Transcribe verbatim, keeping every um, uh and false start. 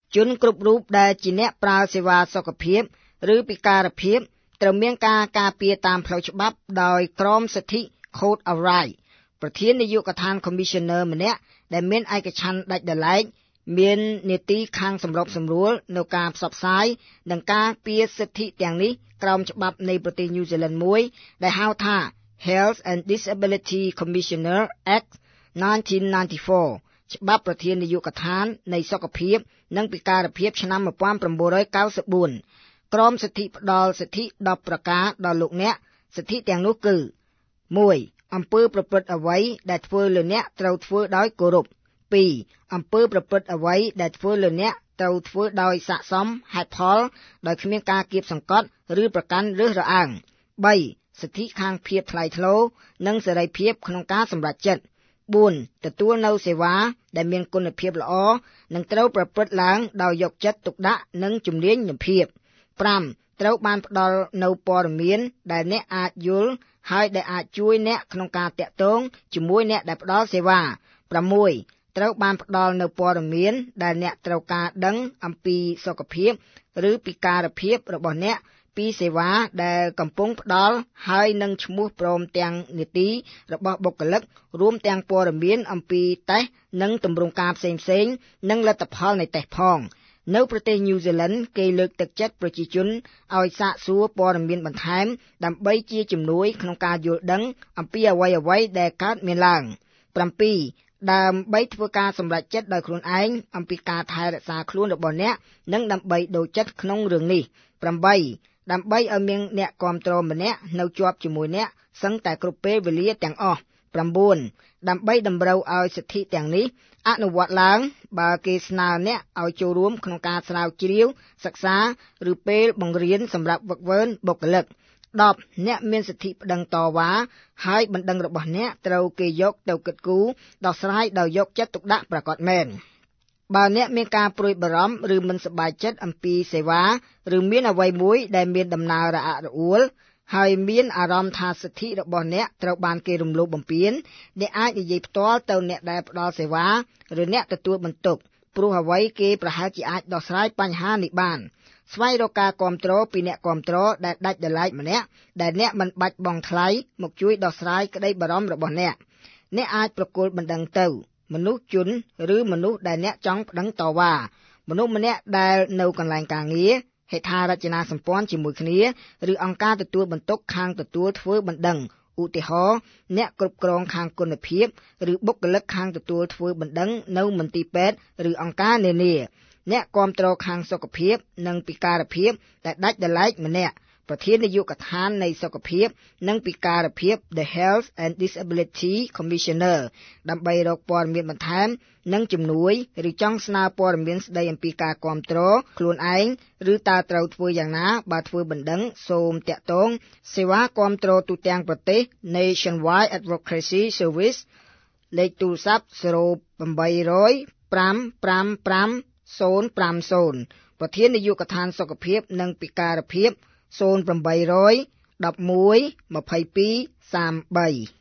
ជនគ្រប់រូបដែលជាអ្នកប្រើសេវាសុខភាពឬពិការភាពត្រូវមានការការពារតាមផ្លូវច្បាប់ដោយក្រមសិទ្ធិ Code of Rights ប្រធាននាយកដ្ឋាន Commissioner ម្នាក់ដែលមានឯកច្ឆន្ទដាច់ដោយឡែកមាននីតិខាងសម្របសម្រួលនៅការផ្សព្វផ្សាយនិងការពារសិទ្ធិទាំងនេះក្រោមច្បាប់នៃប្រទេស New Zealand មួយដែលហៅថា Health and Disability Commissioner Act nineteen ninety-four ច្បាប់ប្រធាននាយកដ្ឋាននៃសុខភាពនិងពិការភាពឆ្នាំnineteen ninety-four ក្រមសិទ្ធិផ្ដល់សិទ្ធិtenប្រការដល់លោកអ្នកសិទ្ធិទាំងនោះគឺ one អំពើប្រព្រឹត្តអ្វីដែលធ្វើលើអ្នកត្រូវធ្វើដោយគោរព two អំពើប្រព្រឹត្តអ្វីដែលធ្វើលើអ្នកត្រូវធ្វើដោយស័ក្តិសមហេតុផលដោយគ្មានការគៀបសង្កត់ឬប្រកាន់រើសរអើង three សិទ្ធិខាងភាពថ្លៃថ្នូរនិងសេរីភាពក្នុងការសម្រេចចិត្ត four ទទួលនៅសេវាដែលមានគុណភាពល្អនិងត្រូវប្រព្រឹត្តឡើងដោយយកចិត្តទុកដាក់និងជំនាញភាព five ត្រូវបានផ្ដល់នៅព័ត៌មានដែលអ្នកអាចយល់ហើយដែលអាចជួយអ្នកក្នុងការតាក់ទងជាមួយអ្នកដែលផ្ដល់សេវា six ត្រូវបានផ្ដល់នៅព័ត៌មានដែលអ្នកត្រូវការដឹងអំពីសុខភាពឬពិការភាពរបស់អ្នកពីសេវាដែលកំពុងផ្ដល់ហើយនឹងឈ្មោះព្រមទាំងនីតិរបស់បុគ្គលិករួមទាំងព័ត៌មានអំពីតេស្តនិងទម្រង់ការផ្សេងៗនិងលទ្ធផលនៃតេស្តផងនៅប្រទេស New Zealand គេលើកទឹកចិត្តប្រជាជនឲ្យសាកសួរព័ត៌មានបន្ថែមដើម្បីជាជំនួយក្នុងការយល់ដឹងអំពីអ្វីៗដែលកើតមានឡើង seven ដើម្បីធ្វើការសម្រេចចិត្តដោយខ្លួនឯងអំពីការថែរក្សាខ្លួនរបស់អ្នកនិងដើម្បីដូរចិត្តក្នុងរឿងនេះ eight ដើម្បីឲ្យមានអ្នកគាំទ្រម្នាក់នៅជាប់ជាមួយអ្នកសឹងតែគ្រប់ពេលវេលាទាំងអស់ nine ដើម្បីតម្រូវឲ្យសិទ្ធិទាំងនេះអនុវត្តឡើងបើគេស្នើអ្នកឲ្យចូលរួមក្នុងការស្រាវជ្រាវសិក្សាឬពេលបង្រៀនសម្រាប់ហ្វឹកហ្វឺនបុគ្គលិក ten អ្នកមានសិទ្ធិប្តឹងតវ៉ាហើយបណ្ដឹងរបស់អ្នកត្រូវគេយកទៅគិតគូរដោះស្រាយដោយយកចិត្តទុកដាក់ប្រាកដមែនបើអ្នកមានការព្រួយបារម្ភឬមិនសប្បាយចិត្តអំពីសេវាឬមានអ្វីមួយដែលមានដំណើររអាក់រអួលហើយមានអារម្មណ៍ថាសិទ្ធិរបស់អ្នកត្រូវបានគេរំលោភបំពានអ្នកអាចនិយាយផ្ទាល់ទៅអ្នកដែលផ្ដល់សេវាឬអ្នកទទួលបន្ទុកព្រោះអ្វីគេប្រហែលជាអាចដោះស្រាយបញ្ហានេះបានស្វែងរកការគាំទ្រពីអ្នកគាំទ្រដែលដាច់ដោយឡែកម្នាក់ដែលអ្នកមិនបាច់បង់ថ្លៃមកជួយដោះស្រាយក្តីបារម្ភរបស់អ្នកអ្នកអាចប្រគល់បណ្ដឹងទៅមនុស្សជនឬមនុស្សដែលអ្នកចង់ប្តឹងតវ៉ាមនុស្សម្នាក់ដែលនៅកន្លែងការងារហេដ្ឋារចនាសម្ព័ន្ធជាមួយគ្នាឬអង្គការទទួលបន្ទុកខាងទទួលធ្វើបណ្ដឹងឧទាហរណ៍អ្នកគ្រប់គ្រងខាងគុណភាពឬបុគ្គលិកខាងទទួលធ្វើបណ្ដឹងនៅមន្ទីរពេទ្យឬអង្គការនានាអ្នកគាំទ្រខាងសុខភាពនិងពិការភាពដែលដាច់ដោយឡែកម្នាក់ប្រធាននាយកដ្ឋាននៃសុខភាពនិងពិការភាព The Health and Disability Commissioner ដើម្បីរកព័ត៌មានបន្ថែមនិងជំនួយឬចង់ស្នើព័ត៌មានស្ដីអំពីការគាំទ្រខ្លួនឯងឬតើត្រូវធ្វើយ៉ាងណាបើធ្វើបណ្ដឹងសូមតាក់ទងសេវាគាំទ្រទូទាំងប្រទេស Nationwide Advocacy Service លេខទូរស័ព្ទ zero eight zero five five five zero five zero ប្រធាននាយកដ្ឋានសុខភាពនិងពិការភាពzero eight zero one one two two three three